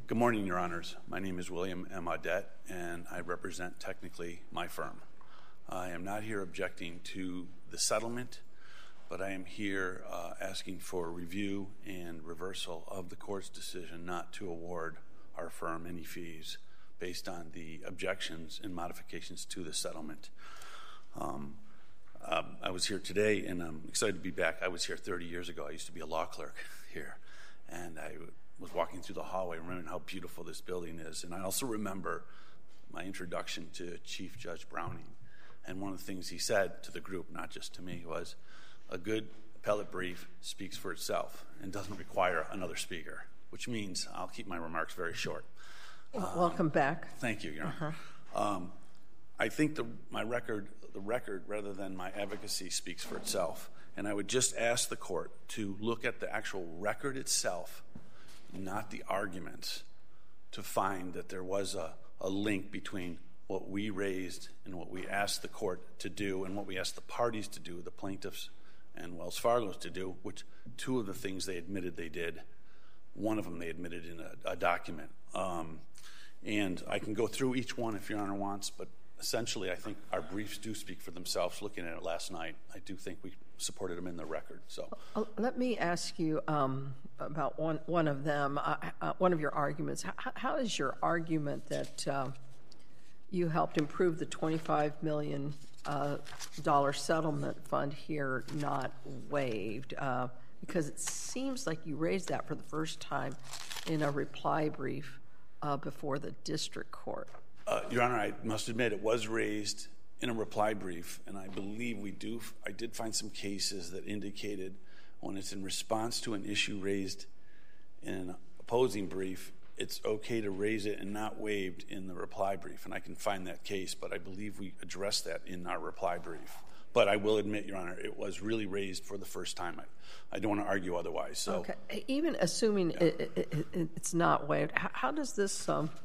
Good morning, Your Honors. My name is William M. Audette, and I represent technically my firm. I am not here objecting to the settlement, but I am here asking for review and reversal of the court's decision not to award our firm any fees based on the objections and modifications to the settlement. I was here today, and I'm excited to be back. I was here 30 years ago. I used to be a law clerk here, and I was walking through the hallway, remembering how beautiful this building is. And I also remember my introduction to Chief Judge Browning. And one of the things he said to the group, not just to me, was a good appellate brief speaks for itself and doesn't require another speaker, which means I'll keep my remarks very short. Welcome back. Thank you, Your Honor. I think the record, rather than my advocacy, speaks for itself. And I would just ask the court to look at the actual record itself, not the arguments, to find that there was a link between what we raised and what we asked the court to do and what we asked the parties to do, the plaintiffs and Wells Fargo's to do, which two of the things they admitted they did, one of them they admitted in a document. And I can go through each one if Your Honor wants, but essentially I think our briefs do speak for themselves. Looking at it last night, I do think we supported them in the record. So let me ask you about one of them, one of your arguments. How is your argument that you helped improve the $25 million settlement fund here not waived? Because it seems like you raised that for the first time in a reply brief before the district court. Your Honor, I must admit it was raised in a reply brief, and I believe I did find some cases that indicated when it's in response to an issue raised in an opposing brief, it's okay to raise it and not waived in the reply brief. And I can find that case, but I believe we addressed that in our reply brief. But I will admit, Your Honor, it was really raised for the first time. I don't want to argue otherwise. So, okay. Even assuming it's not waived, how does this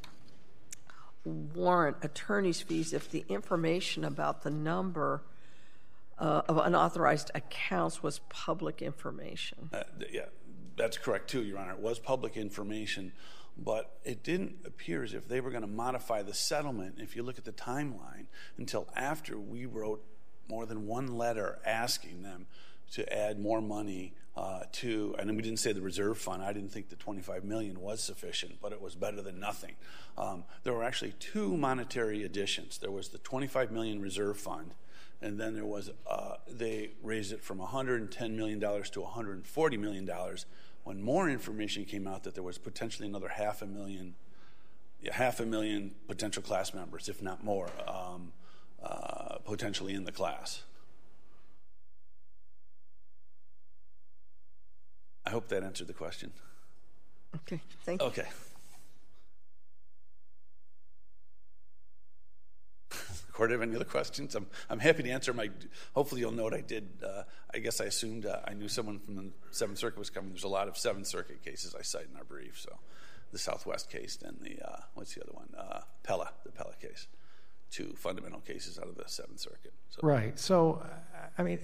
warrant attorney's fees if the information about the number of unauthorized accounts was public information? Yeah, that's correct too, Your Honor. It was public information, but it didn't appear as if they were going to modify the settlement, if you look at the timeline, until after we wrote more than one letter asking them to add more money to, and we didn't say the reserve fund. I didn't think the $25 million was sufficient, but it was better than nothing. There were actually two monetary additions. There was the $25 million reserve fund, and then there was they raised it from $110 million to $140 million when more information came out that there was potentially another half a million potential class members, if not more, potentially in the class. I hope that answered the question. Okay, thank you. Okay. Court, have any other questions? I'm happy to answer. Hopefully you'll note I did. I guess I assumed I knew someone from the Seventh Circuit was coming. There's a lot of Seventh Circuit cases I cite in our brief. So the Southwest case and the what's the other one? The Pella case. Two fundamental cases out of the Seventh Circuit. So. Right. So, I mean,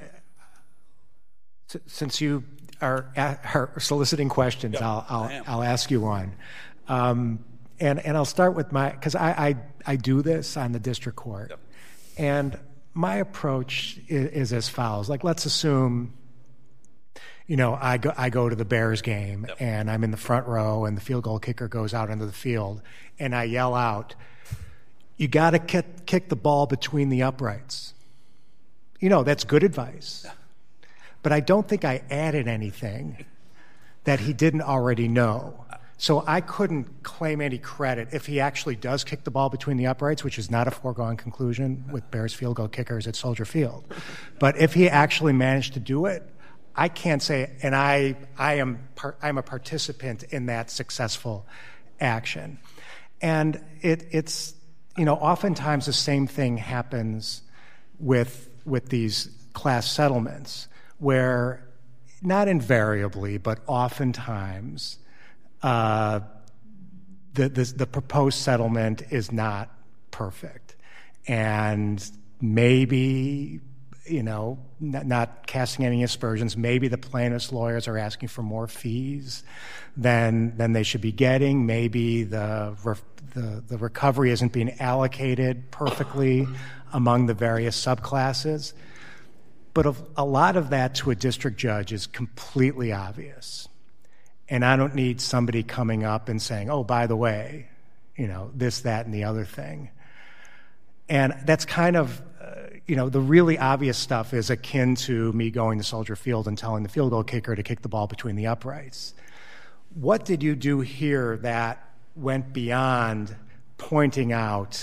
since you are soliciting questions, yep, I'll ask you one. And I'll start with because I do this on the district court. Yep. And my approach is as follows. Like, let's assume, I go to the Bears game, yep, and I'm in the front row and the field goal kicker goes out into the field and I yell out, "You got to kick the ball between the uprights." That's good advice. Yeah. But I don't think I added anything that he didn't already know. So I couldn't claim any credit if he actually does kick the ball between the uprights, which is not a foregone conclusion with Bears field goal kickers at Soldier Field. But if he actually managed to do it, I can't say, and I'm a participant in that successful action. And it's oftentimes the same thing happens with these class settlements, where not invariably, but oftentimes the proposed settlement is not perfect. And maybe not casting any aspersions, maybe the plaintiff's lawyers are asking for more fees than they should be getting. Maybe the recovery isn't being allocated perfectly among the various subclasses. But a lot of that to a district judge is completely obvious. And I don't need somebody coming up and saying, oh, by the way, this, that, and the other thing. And that's kind of, the really obvious stuff is akin to me going to Soldier Field and telling the field goal kicker to kick the ball between the uprights. What did you do here that went beyond pointing out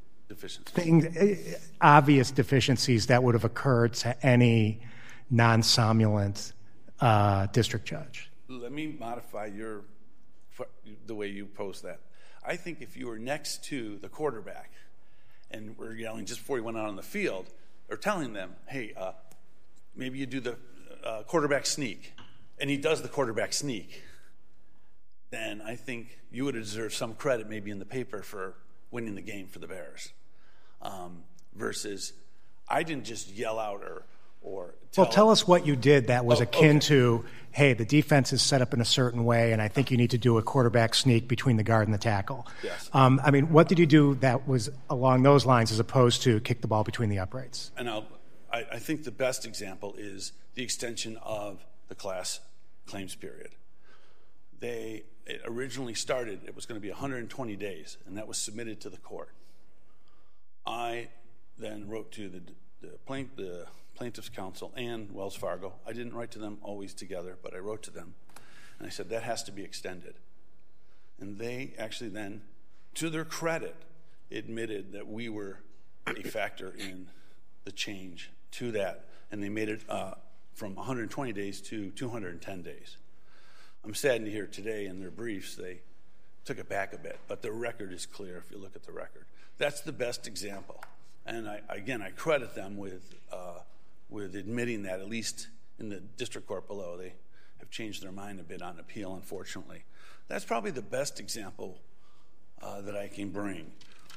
obvious deficiencies that would have occurred to any non-somnolent district judge? Let me modify the way you pose that. I think if you were next to the quarterback and we're yelling just before he went out on the field, or telling them, hey, maybe you do the quarterback sneak, and he does the quarterback sneak, then I think you would deserve some credit maybe in the paper for winning the game for the Bears. Versus I didn't just yell out or tell us what you did that was akin to, hey, the defense is set up in a certain way, and I think you need to do a quarterback sneak between the guard and the tackle. Yes. What did you do that was along those lines as opposed to kick the ball between the uprights? And I think the best example is the extension of the class claims period. It originally started, it was going to be 120 days, and that was submitted to the court. I then wrote to the plaintiff's counsel and Wells Fargo. I didn't write to them always together, but I wrote to them, and I said, that has to be extended. And they actually then, to their credit, admitted that we were a factor in the change to that, and they made it from 120 days to 210 days. I'm saddened to hear today in their briefs they took it back a bit, but the record is clear if you look at the record. That's the best example. And I credit them with admitting that, at least in the district court below. They have changed their mind a bit on appeal, unfortunately. That's probably the best example that I can bring.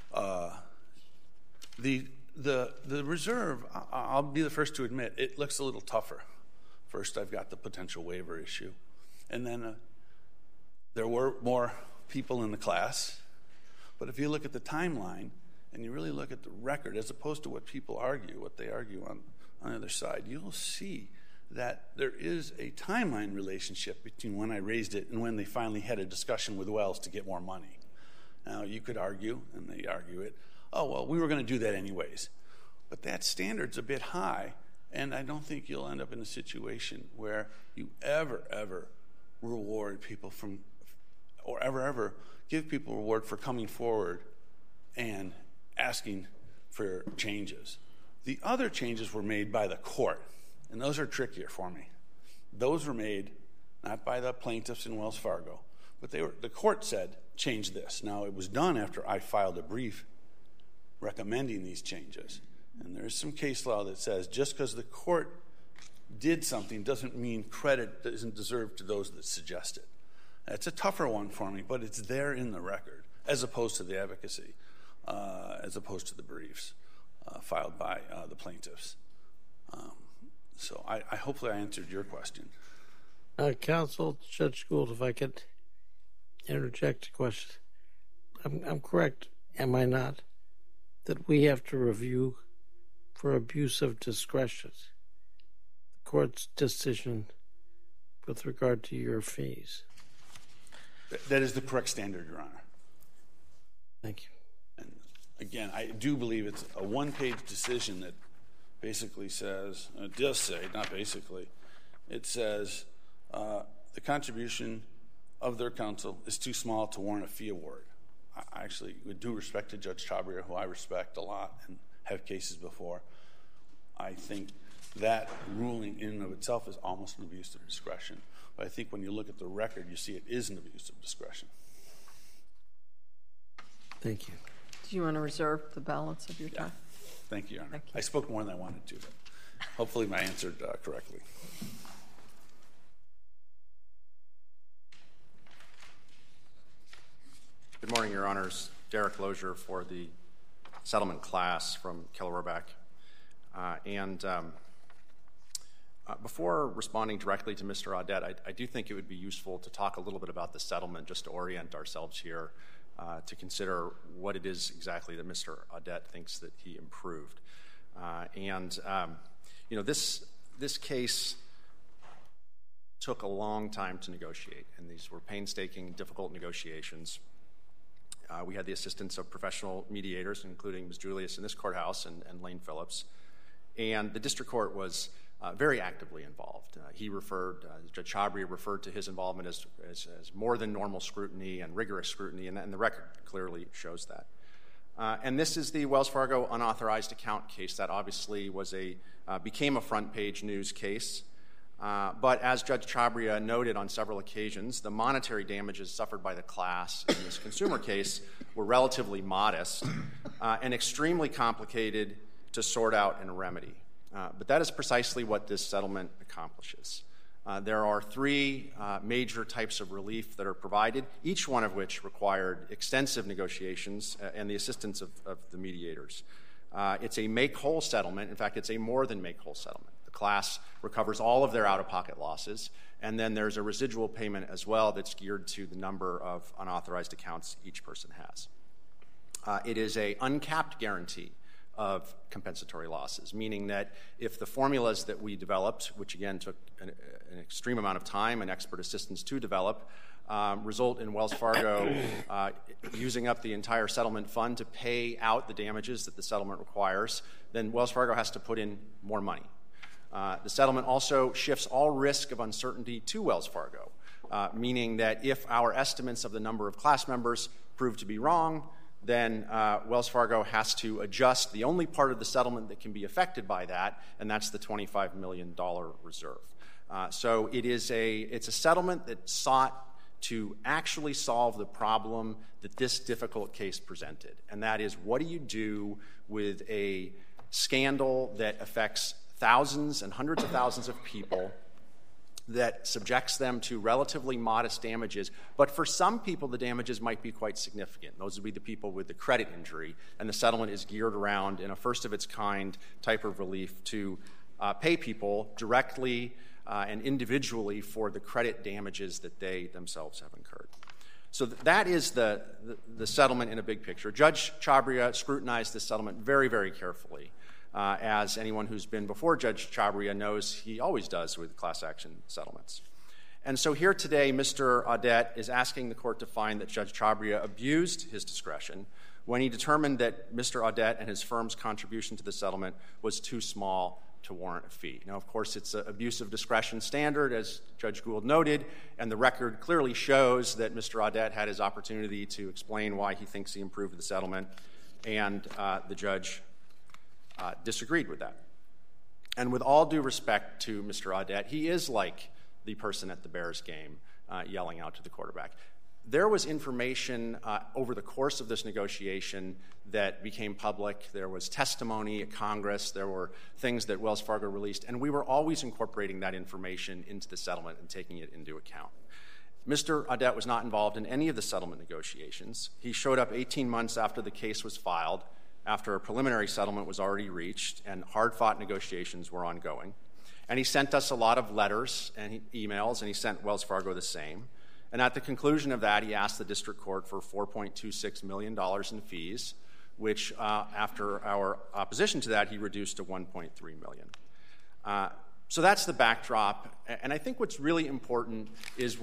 The reserve, I'll be the first to admit, it looks a little tougher. First, I've got the potential waiver issue. And then there were more people in the class. But if you look at the timeline and you really look at the record, as opposed to what people argue, what they argue on the other side, you'll see that there is a timeline relationship between when I raised it and when they finally had a discussion with Wells to get more money. Now, you could argue, and they argue it, oh, well, we were going to do that anyways. But that standard's a bit high, and I don't think you'll end up in a situation where you ever reward people or ever give people reward for coming forward and asking for changes. The other changes were made by the court, and those are trickier for me. Those were made not by the plaintiffs in Wells Fargo, but the court said, change this. Now, it was done after I filed a brief recommending these changes. And there's some case law that says just because the court did something doesn't mean credit isn't deserved to those that suggest it. That's a tougher one for me, but it's there in the record, as opposed to the advocacy, as opposed to the briefs filed by the plaintiffs. So I hopefully I answered your question. Counsel, Judge Gould, if I could interject a question. I'm correct, am I not, that we have to review for abuse of discretion the court's decision with regard to your fees? That is the correct standard, Your Honor. Thank you. And again, I do believe it's a one-page decision that basically says, it does say, not basically, it says the contribution of their counsel is too small to warrant a fee award. I actually, with due respect to Judge Chabria, who I respect a lot and have cases before, I think that ruling in and of itself is almost an abuse of discretion. But I think when you look at the record, you see it is an abuse of discretion. Thank you. Do you want to reserve the balance of your time? Thank you, Your Honor. Thank you. I spoke more than I wanted to, but hopefully I answered correctly. Good morning, Your Honors. Derek Lozier for the settlement class from Keller Roebuck. Before responding directly to Mr. Audette, I do think it would be useful to talk a little bit about the settlement, just to orient ourselves here, to consider what it is exactly that Mr. Audette thinks that he improved. This case took a long time to negotiate, and these were painstaking, difficult negotiations. We had the assistance of professional mediators, including Ms. Julius in this courthouse and Lane Phillips, and the district court was very actively involved. Judge Chabria referred to his involvement as more than normal scrutiny and rigorous scrutiny, and the record clearly shows that. And this is the Wells Fargo unauthorized account case that obviously became a front-page news case. But as Judge Chabria noted on several occasions, the monetary damages suffered by the class in this consumer case were relatively modest and extremely complicated to sort out and remedy. But that is precisely what this settlement accomplishes. There are three major types of relief that are provided, each one of which required extensive negotiations and the assistance of the mediators. It's a make-whole settlement. In fact, it's a more than make-whole settlement. The class recovers all of their out-of-pocket losses, and then there's a residual payment as well that's geared to the number of unauthorized accounts each person has. It is an uncapped guarantee of compensatory losses, meaning that if the formulas that we developed, which again took an extreme amount of time and expert assistance to develop, result in Wells Fargo using up the entire settlement fund to pay out the damages that the settlement requires, then Wells Fargo has to put in more money. The settlement also shifts all risk of uncertainty to Wells Fargo, meaning that if our estimates of the number of class members prove to be wrong, then Wells Fargo has to adjust the only part of the settlement that can be affected by that, and that's the $25 million reserve. So it's a settlement that sought to actually solve the problem that this difficult case presented, and that is, what do you do with a scandal that affects thousands and hundreds of thousands of people, that subjects them to relatively modest damages, but for some people the damages might be quite significant. Those would be the people with the credit injury, and the settlement is geared around, in a first-of-its-kind type of relief, to pay people directly and individually for the credit damages that they themselves have incurred. So that is the settlement in a big picture. Judge Chabria scrutinized this settlement very, very carefully. As anyone who's been before Judge Chabria knows, he always does with class action settlements. And so here today, Mr. Audette is asking the court to find that Judge Chabria abused his discretion when he determined that Mr. Audette and his firm's contribution to the settlement was too small to warrant a fee. Now, of course, it's an abuse of discretion standard, as Judge Gould noted, and the record clearly shows that Mr. Audette had his opportunity to explain why he thinks he improved the settlement, and the judge disagreed with that. And with all due respect to Mr. Audette, he is like the person at the Bears game yelling out to the quarterback. There was information over the course of this negotiation that became public. There was testimony at Congress. There were things that Wells Fargo released, and we were always incorporating that information into the settlement and taking it into account. Mr. Audette was not involved in any of the settlement negotiations. He showed up 18 months after the case was filed, after a preliminary settlement was already reached and hard-fought negotiations were ongoing. And he sent us a lot of letters and emails, and he sent Wells Fargo the same. And at the conclusion of that, he asked the district court for $4.26 million in fees, which after our opposition to that, he reduced to $1.3 million. So that's the backdrop. And I think what's really important is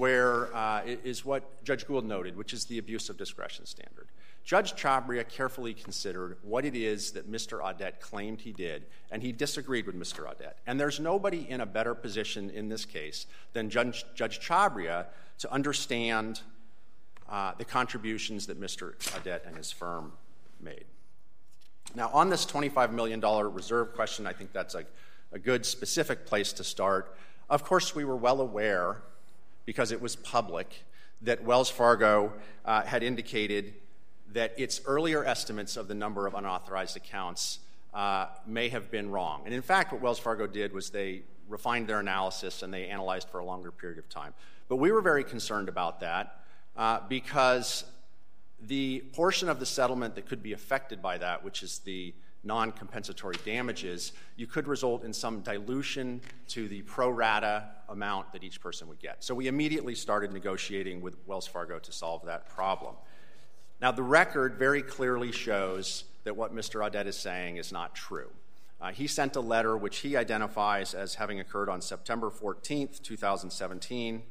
what Judge Gould noted, which is the abuse of discretion standard. Judge Chabria carefully considered what it is that Mr. Audette claimed he did, and he disagreed with Mr. Audette. And there's nobody in a better position in this case than Judge Chabria to understand the contributions that Mr. Audette and his firm made. Now, on this $25 million reserve question, I think that's a good specific place to start. Of course, we were well aware, because it was public, that Wells Fargo had indicated that its earlier estimates of the number of unauthorized accounts may have been wrong. And in fact, what Wells Fargo did was they refined their analysis and they analyzed for a longer period of time. But we were very concerned about that because the portion of the settlement that could be affected by that, which is the non-compensatory damages, you could result in some dilution to the pro rata amount that each person would get. So we immediately started negotiating with Wells Fargo to solve that problem. Now, the record very clearly shows that what Mr. Audette is saying is not true. He sent a letter which he identifies as having occurred on September 14th, 2017,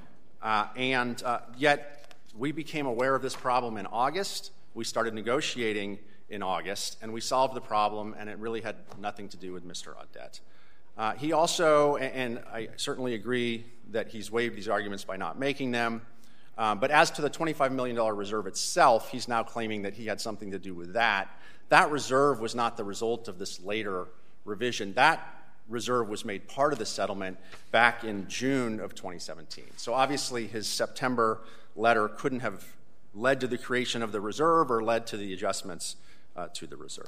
and yet we became aware of this problem in August. We started negotiating in August, and we solved the problem, and it really had nothing to do with Mr. Audette. He also, and I certainly agree that he's waived these arguments by not making them, but as to the $25 million reserve itself, he's now claiming that he had something to do with that. That reserve was not the result of this later revision. That reserve was made part of the settlement back in June of 2017. So obviously his September letter couldn't have led to the creation of the reserve or led to the adjustments to the reserve.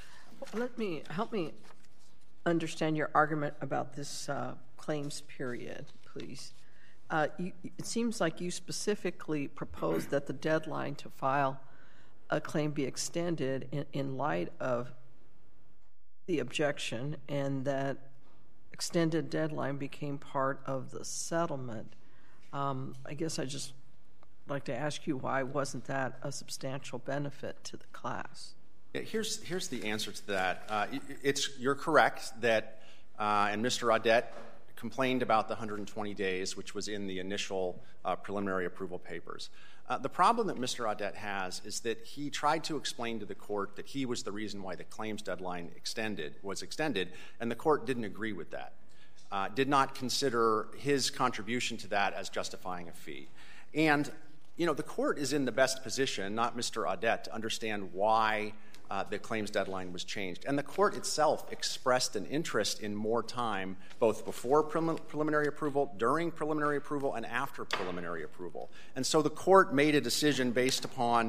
Help me understand your argument about this claims period, please. It seems like you specifically proposed that the deadline to file a claim be extended in light of the objection, and that extended deadline became part of the settlement. I guess I just like to ask you, why wasn't that a substantial benefit to the class? Yeah, here's the answer to that. You're correct that, and Mr. Audette complained about the 120 days, which was in the initial preliminary approval papers. The problem that Mr. Audette has is that he tried to explain to the court that he was the reason why the claims deadline was extended, and the court didn't agree with that, did not consider his contribution to that as justifying a fee. And, the court is in the best position, not Mr. Audette, to understand why the claims deadline was changed. And the court itself expressed an interest in more time, both before preliminary approval, during preliminary approval, and after preliminary approval. And so the court made a decision based upon,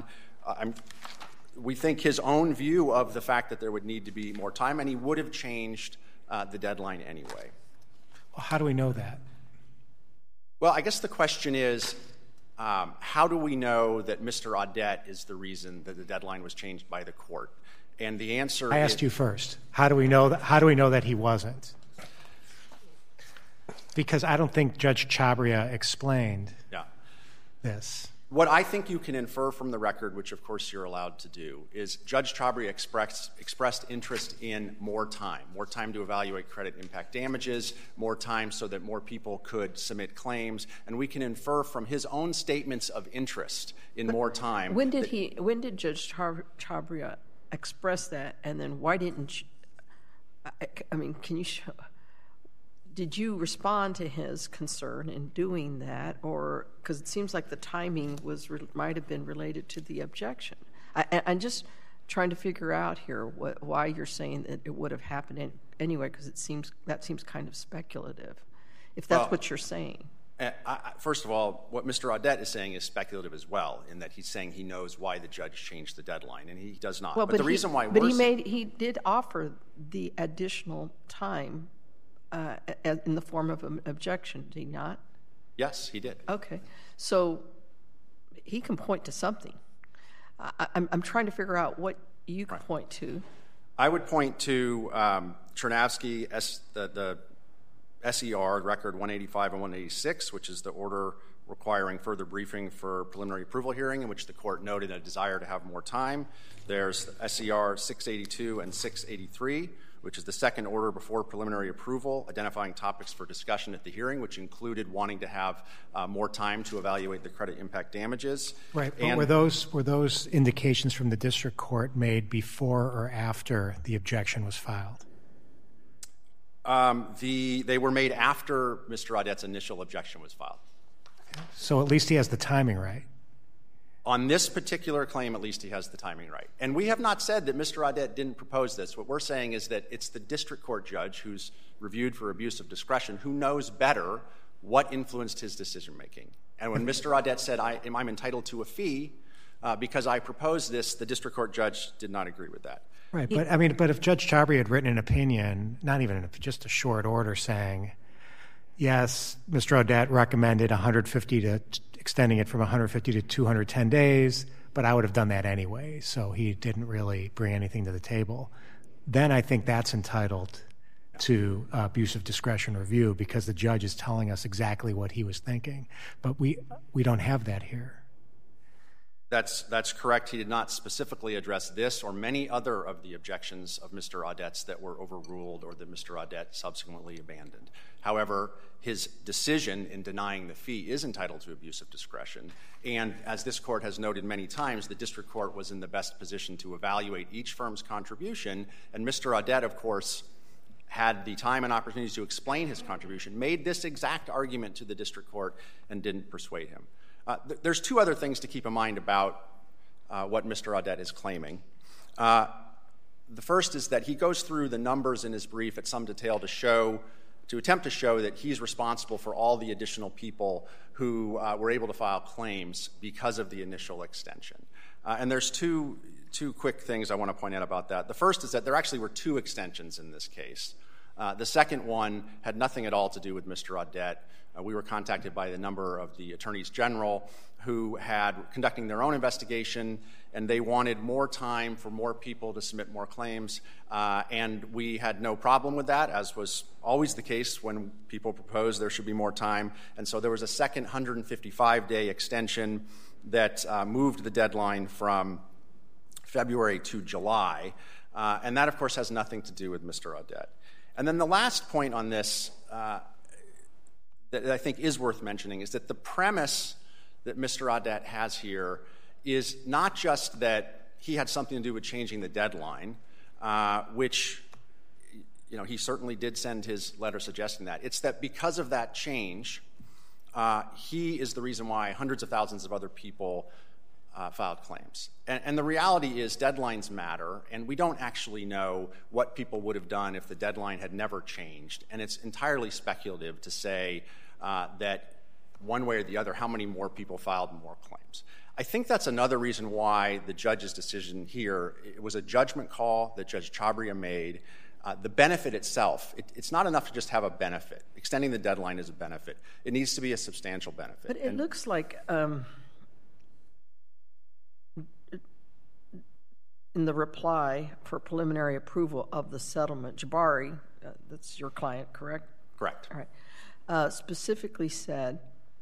we think, his own view of the fact that there would need to be more time, and he would have changed the deadline anyway. Well, how do we know that? Well, I guess the question is, how do we know that Mr. Audette is the reason that the deadline was changed by the court? And the answer I asked you first. How do we know that he wasn't? Because I don't think Judge Chabria explained this. What I think you can infer from the record, which of course you're allowed to do, is Judge Chabria expressed interest in more time to evaluate credit impact damages, more time so that more people could submit claims, and we can infer from his own statements of interest in more time. When did Judge Chabria express that, and then why didn't can you show? Did you respond to his concern in doing that, or because it seems like the timing might have been related to the objection? I'm just trying to figure out here why you're saying that it would have happened anyway, because that seems kind of speculative, if that's what you're saying. First of all, what Mr. Audette is saying is speculative as well, in that he's saying he knows why the judge changed the deadline, and he does not. Well, but the reason why he did offer the additional time in the form of an objection, did he not? Yes, he did. Okay. So he can point to something. I'm trying to figure out what you can point to. I would point to Chernavsky, the SER, record 185 and 186, which is the order requiring further briefing for preliminary approval hearing, in which the court noted a desire to have more time. There's SER 682 and 683, which is the second order before preliminary approval, identifying topics for discussion at the hearing, which included wanting to have more time to evaluate the credit impact damages. Right, but were those indications from the district court made before or after the objection was filed? They were made after Mr. Audette's initial objection was filed. Okay. So at least he has the timing right. On this particular claim, at least he has the timing right. And we have not said that Mr. Audette didn't propose this. What we're saying is that it's the district court judge who's reviewed for abuse of discretion who knows better what influenced his decision-making. And when Mr. Audette said, I'm entitled to a fee because I proposed this, the district court judge did not agree with that. Right, but if Judge Chabria had written an opinion, not even just a short order saying, yes, Mr. Audette recommended extending it from 150 to 210 days, but I would have done that anyway, so he didn't really bring anything to the table. then I think that's entitled to abuse of discretion review because the judge is telling us exactly what he was thinking. But we don't have that here. That's correct. He did not specifically address this or many other of the objections of Mr. Audette's that were overruled or that Mr. Audette subsequently abandoned. However, his decision in denying the fee is entitled to abuse of discretion. And as this court has noted many times, the district court was in the best position to evaluate each firm's contribution. And Mr. Audette, of course, had the time and opportunity to explain his contribution, made this exact argument to the district court, and didn't persuade him. There's two other things to keep in mind about what Mr. Audette is claiming. The first is that he goes through the numbers in his brief at some detail to attempt to show that he's responsible for all the additional people who were able to file claims because of the initial extension. And there's two quick things I want to point out about that. The first is that there actually were two extensions in this case. The second one had nothing at all to do with Mr. Audette. We were contacted by a number of the attorneys general who had conducting their own investigation, and they wanted more time for more people to submit more claims. And we had no problem with that, as was always the case when people proposed there should be more time. And so there was a second 155-day extension that moved the deadline from February to July. And that, of course, has nothing to do with Mr. Audette. And then the last point on this that I think is worth mentioning is that the premise that Mr. Audette has here is not just that he had something to do with changing the deadline, which he certainly did send his letter suggesting that. It's that because of that change, he is the reason why hundreds of thousands of other people filed claims. And the reality is deadlines matter, and we don't actually know what people would have done if the deadline had never changed. And it's entirely speculative to say that one way or the other, how many more people filed more claims. I think that's another reason why the judge's decision here, it was a judgment call that Judge Chabria made. The benefit itself, it's not enough to just have a benefit. Extending the deadline is a benefit. It needs to be a substantial benefit. But it looks like in the reply for preliminary approval of the settlement, Jabari, that's your client, correct? Correct. All right. Specifically said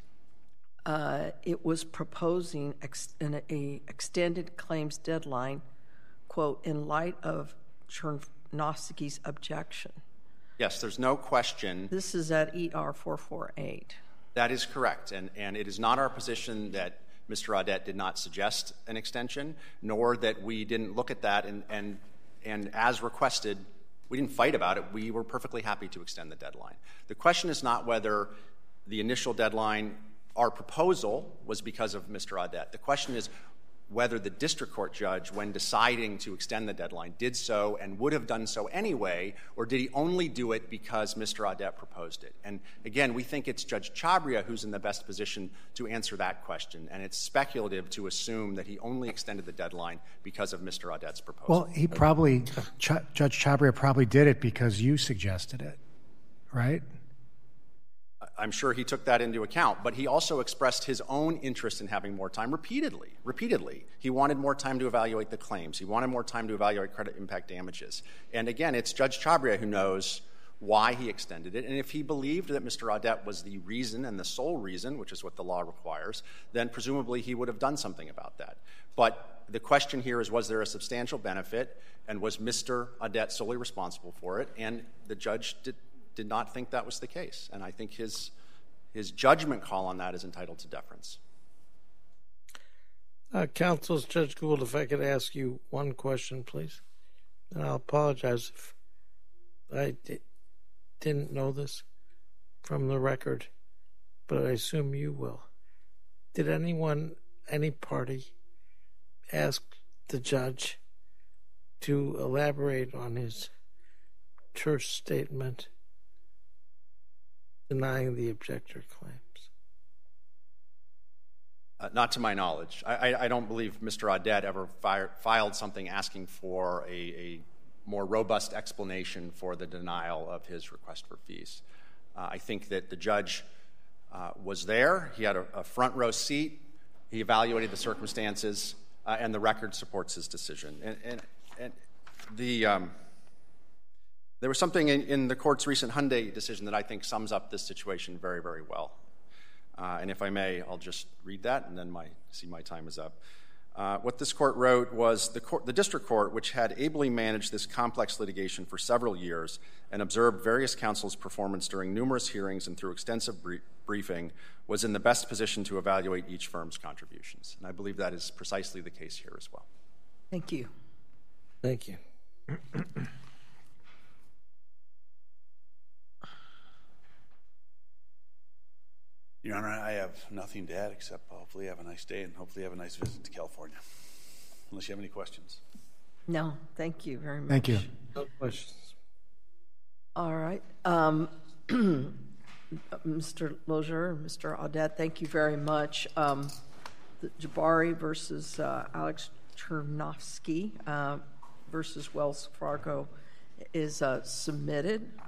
it was proposing an extended claims deadline, quote, in light of Chernowski's objection. Yes, there's no question. This is at ER 448. That is correct. And it is not our position that Mr. Audette did not suggest an extension, nor that we didn't look at that and as requested, we didn't fight about it. We were perfectly happy to extend the deadline. The question is not whether the initial deadline, our proposal, was because of Mr. Audette. The question is whether the district court judge, when deciding to extend the deadline, did so and would have done so anyway, or did he only do it because Mr. Audette proposed it? And again, we think it's Judge Chabria who's in the best position to answer that question, and it's speculative to assume that he only extended the deadline because of Mr. Audette's proposal. Well, he probably, Judge Chabria probably did it because you suggested it, right? I'm sure he took that into account, but he also expressed his own interest in having more time repeatedly. He wanted more time to evaluate the claims. He wanted more time to evaluate credit impact damages. And again, it's Judge Chabria who knows why he extended it. And if he believed that Mr. Audette was the reason and the sole reason, which is what the law requires, then presumably he would have done something about that. But the question here is, was there a substantial benefit, and was Mr. Audette solely responsible for it? And the judge did not think that was the case. And I think his judgment call on that is entitled to deference. Counsel, Judge Gould, if I could ask you one question, please. And I'll apologize if I didn't know this from the record, but I assume you will. Did any party, ask the judge to elaborate on his church statement denying the objector claims? Not to my knowledge. I don't believe Mr. Audette ever filed something asking for a more robust explanation for the denial of his request for fees. I think that the judge was there. He had a front row seat. He evaluated the circumstances, and the record supports his decision. And the There was something in the court's recent Hyundai decision that I think sums up this situation very, very well. And if I may, I'll just read that, and then my time is up. What this court wrote was, the district court, which had ably managed this complex litigation for several years and observed various counsel's performance during numerous hearings and through extensive briefing, was in the best position to evaluate each firm's contributions. And I believe that is precisely the case here as well. Thank you. Thank you. Your Honor, I have nothing to add except hopefully have a nice day and hopefully have a nice visit to California. Unless you have any questions. No, thank you very much. Thank you. No questions. All right. Mr. Lozier, Mr. Audette, thank you very much. The Jabari versus Alex Chernovsky versus Wells Fargo is submitted.